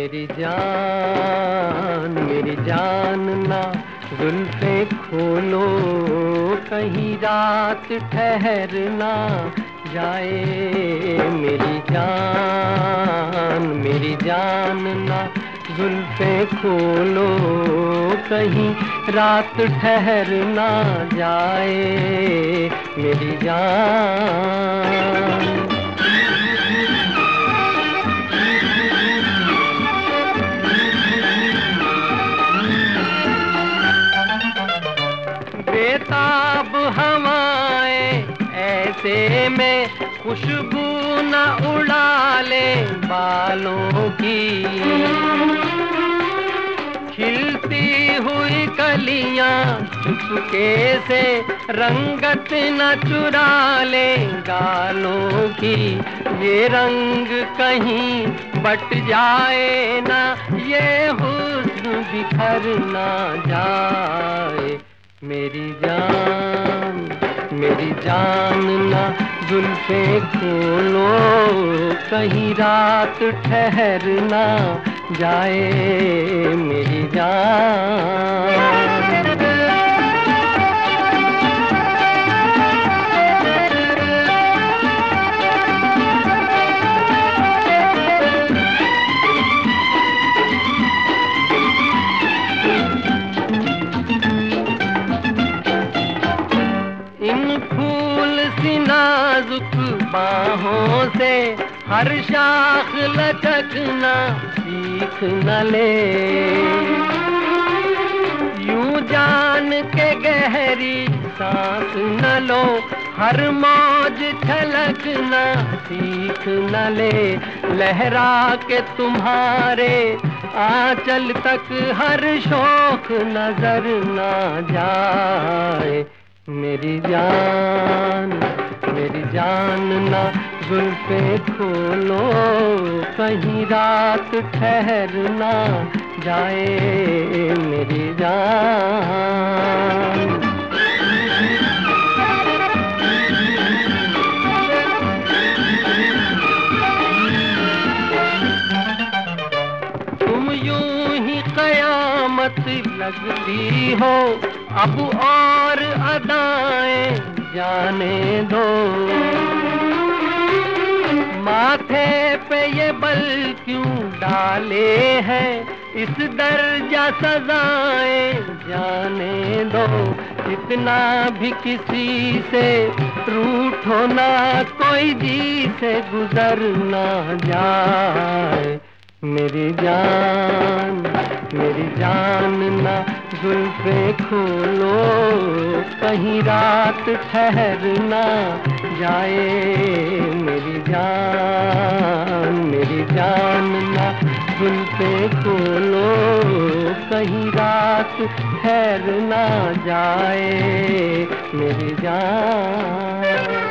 मेरी जान ना जुल्फे खोलो, कहीं रात ठहर ना जाए। मेरी जान ना जुल्फे खोलो, कहीं रात ठहर ना जाए। मेरी जान बेताब हवाएं ऐसे में खुशबू न उड़ा ले बालों की। खिलती हुई कलियां चुपके से रंगत न चुरा ले गालों की। ये रंग कहीं बट जाए ना, ये हुस्न बिखर ना जाए। मेरी जान ना जुल्फे खोलो, कहीं रात ठहर ना जाए। मेरी जान इन फूल सी नाजुक बाहों से हर शाख लचकना सीख न ले। यूं जान के गहरी सांस न लो, हर मौज छलकना सीख न ले। लहरा के तुम्हारे आंचल तक हर शौक नजर न जाए। मेरी जान ना जुल्फे खोलो, कहीं रात ठहर ना जाए। मेरी जान तुम यूं ही कयामत लगती हो, अब और अदाएं जाने दो। माथे पे ये बल क्यों डाले हैं, इस दर्जा सजाएं जाने दो। इतना भी किसी से रूठो ना, कोई जी से गुजर ना जाए। मेरी जान ना जुल्फे खोलो, कहीं रात ठहर ना जाए। मेरी जान ना जुल्फे खोलो, कहीं रात ठहर ना जाए। मेरी जान